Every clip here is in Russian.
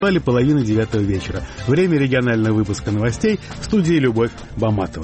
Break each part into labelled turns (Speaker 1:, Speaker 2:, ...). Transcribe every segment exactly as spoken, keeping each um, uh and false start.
Speaker 1: Половина девятого вечера. Время регионального выпуска новостей. В студии Любовь Баматова.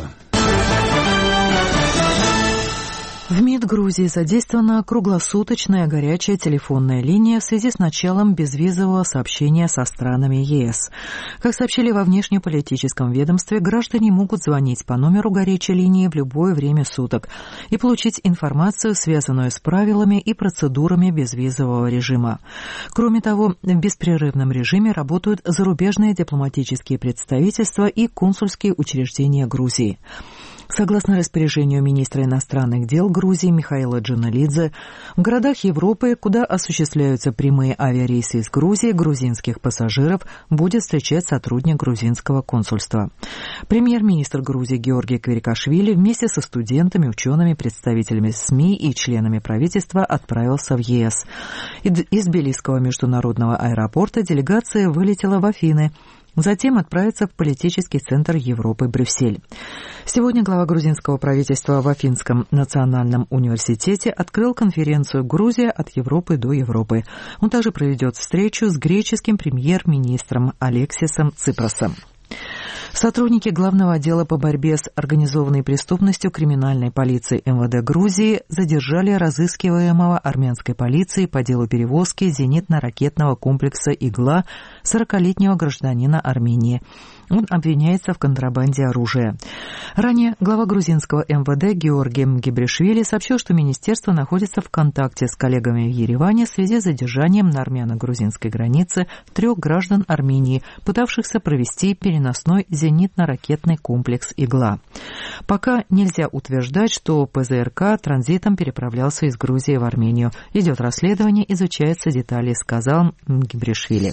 Speaker 2: В МИД Грузии задействована круглосуточная горячая телефонная линия в связи с началом безвизового сообщения со странами ЕС. Как сообщили во внешнеполитическом ведомстве, граждане могут звонить по номеру горячей линии в любое время суток и получить информацию, связанную с правилами и процедурами безвизового режима. Кроме того, в беспрерывном режиме работают зарубежные дипломатические представительства и консульские учреждения Грузии. Согласно распоряжению министра иностранных дел Грузии Михаила Джаналидзе, в городах Европы, куда осуществляются прямые авиарейсы из Грузии, грузинских пассажиров будет встречать сотрудник грузинского консульства. Премьер-министр Грузии Георгий Квирикашвили вместе со студентами, учеными, представителями СМИ и членами правительства отправился в ЕС. Из Тбилисского международного аэропорта делегация вылетела в Афины. Затем отправится в политический центр Европы Брюссель. Сегодня глава грузинского правительства в Афинском национальном университете открыл конференцию «Грузия от Европы до Европы». Он также проведет встречу с греческим премьер-министром Алексисом Ципросом. Сотрудники Главного отдела по борьбе с организованной преступностью криминальной полиции МВД Грузии задержали разыскиваемого армянской полицией по делу перевозки зенитно-ракетного комплекса «Игла» сорокалетнего гражданина Армении. Он обвиняется в контрабанде оружия. Ранее глава грузинского МВД Георгий Мгебришвили сообщил, что министерство находится в контакте с коллегами в Ереване в связи с задержанием на армяно-грузинской границе трех граждан Армении, пытавшихся провести переносной зенитно-ракетный комплекс «Игла». Пока нельзя утверждать, что ПЗРК транзитом переправлялся из Грузии в Армению. Идет расследование, изучаются детали, сказал Мгебришвили.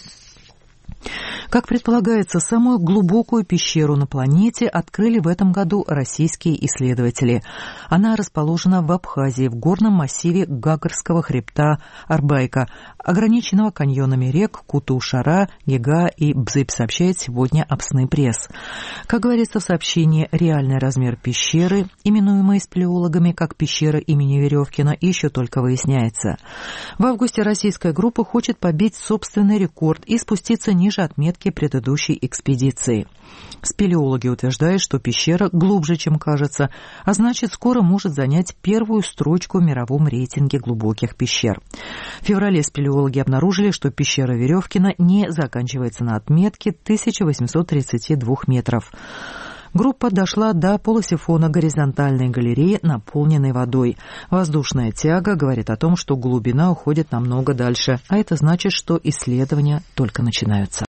Speaker 2: Как предполагается, самую глубокую пещеру на планете открыли в этом году российские исследователи. Она расположена в Абхазии, в горном массиве Гагарского хребта Арбайка, ограниченного каньонами рек Куту-Шара, Гега и Бзып, сообщает сегодня Апсны пресс. Как говорится в сообщении, реальный размер пещеры, именуемой спелеологами как пещера имени Веревкина, еще только выясняется. В августе российская группа хочет побить собственный рекорд и спуститься ниже отметки предыдущей экспедиции. Спелеологи утверждают, что пещера глубже, чем кажется, а значит, скоро может занять первую строчку в мировом рейтинге глубоких пещер. В феврале спелеологи обнаружили, что пещера Веревкина не заканчивается на отметке тысяча восемьсот тридцать два метров. Группа дошла до полусифона горизонтальной галереи, наполненной водой. Воздушная тяга говорит о том, что глубина уходит намного дальше, а это значит, что исследования только начинаются.